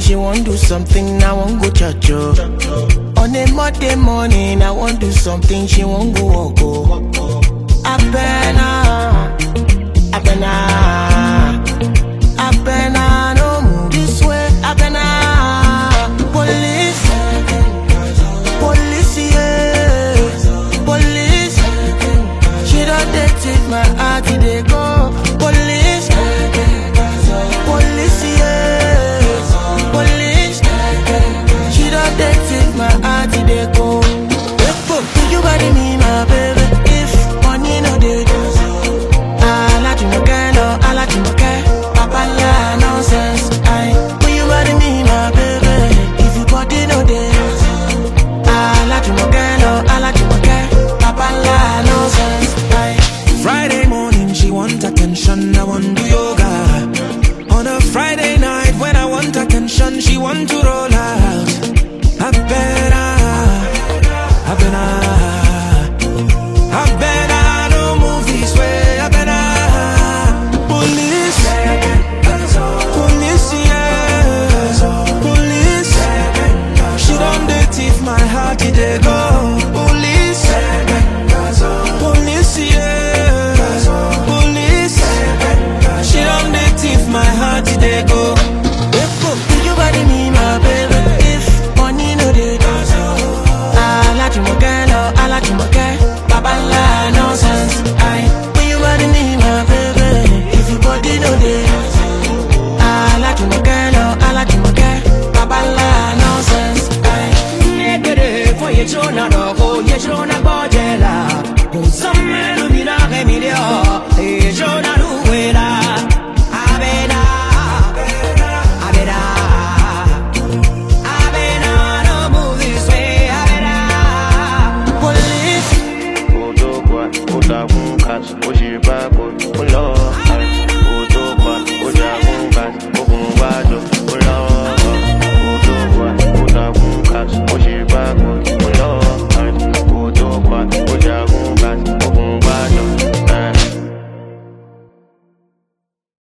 she won't do something, I won't go church. On a Monday morning, I won't do something, she won't go walk. I no move this way, police, police, yeah, police. She don't take my heart, they go. Police, police, yeah, police. She don't take my heart, they go. You body me, my baby. If money no dey, I like you again, I like you again. Papa la nonsense, you body me, my baby. If you body no dey, I like you again, I like you again. Papa la nonsense, Friday morning, she want attention, I want do yoga. On a Friday night, when I want attention, she want to roll her.